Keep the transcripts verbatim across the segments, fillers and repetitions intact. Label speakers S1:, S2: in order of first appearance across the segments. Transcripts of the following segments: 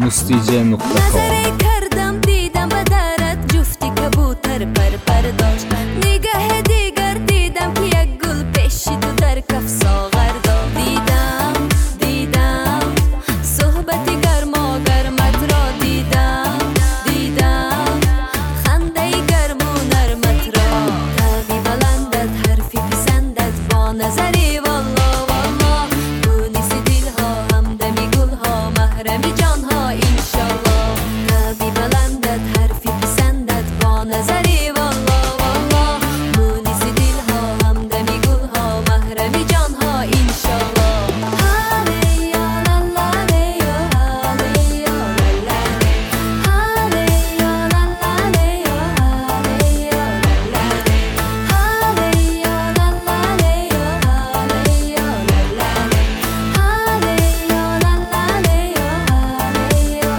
S1: موستیجه نقطه کام.
S2: نظره کردم دیدم و درت جفتی کبوتر پر پر داشت. نگاه دیگر دیدم که یک گل پیشی تو در کف ساغر داد. دیدم دیدم صحبتی گرما گرمت را دیدم دیدم خنده گرم و نرمت را. قلبی بلندت حرفی پسندت با نظری والله والله مونس دلها همدمی گلها محرم جانها انشالله. قلبی بلندت حرفی پسندت با نظری والله والله مونس دلها همدمی گلها محرم جانها انشالله. هالی یا لالا لی یا هالی یا لالا لی هالی یا لالا لی یا هالی یا لالا لی هالی یا لالا لی یا هالی یا لالا لی هالی یا لالا لی یا هالی یا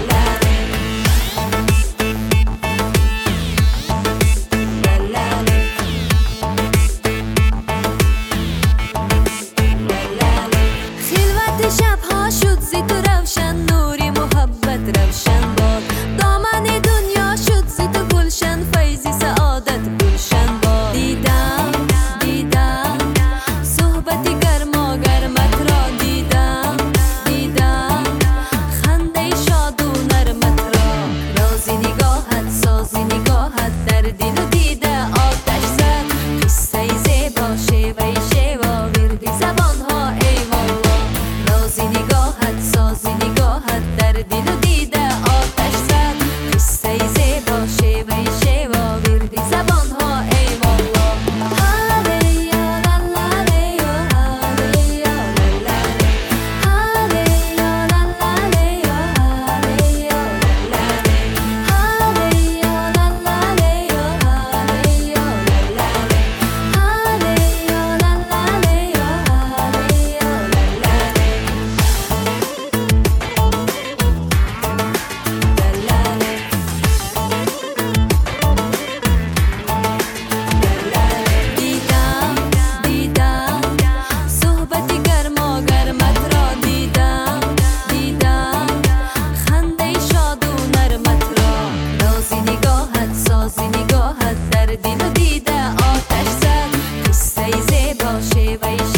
S2: لالا لی. خلوت شبها شد زی تو روشن نوری محبت روشن باد. دامن دنیا شد زی تو گلشن فیضی سعادت گلشن باد. دیدم دیدم صحبتی گرما گرمت را دیدم دیدم خنده شاد و نرمت را. رازی نگاهت سازی نگاهت در دل و دیده آتش زد. قصه زیبا شیوه شیوا وردی زبانها ای والله. رازی نگاهت سازی نگاهت در دل و دیده آتش زد. قصه زیبا شیوه شیوا وردی زبانها ای والله. هالی یا لالا لی یا هالی یا لالا لی هالی یا لالا لی یا هالی یا لالا لی هالی یا لالا لی یا هالی یا لالا لی هالی یا لالا لی یا هالی یا دیدم دیدم صحبتی گرما گرمت را دیدم دیدم خنده شاد و نرمت را. رازی نگاهت سازی نگاهت در دل و دیده آتش زد. قصه زیبا شیوه